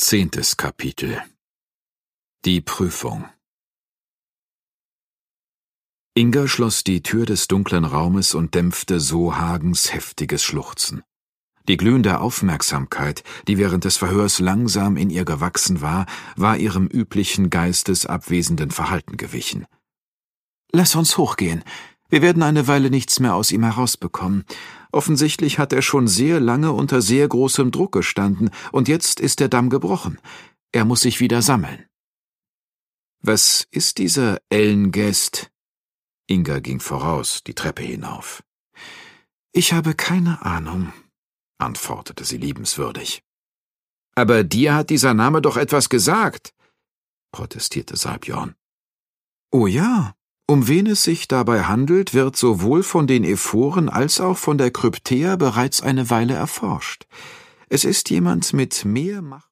10. Kapitel. Die Prüfung. Inga schloss die Tür des dunklen Raumes und dämpfte so Hagens heftiges Schluchzen. Die glühende Aufmerksamkeit, die während des Verhörs langsam in ihr gewachsen war ihrem üblichen geistesabwesenden Verhalten gewichen. »Lass uns hochgehen. Wir werden eine Weile nichts mehr aus ihm herausbekommen. Offensichtlich hat er schon sehr lange unter sehr großem Druck gestanden, und jetzt ist der Damm gebrochen. Er muss sich wieder sammeln.« »Was ist dieser Ellengäst?« Inga ging voraus, die Treppe hinauf. »Ich habe keine Ahnung«, antwortete sie liebenswürdig. »Aber dir hat dieser Name doch etwas gesagt«, protestierte Salbjorn. »Oh ja, um wen es sich dabei handelt, wird sowohl von den Ephoren als auch von der Kryptea bereits eine Weile erforscht. Es ist jemand mit mehr Macht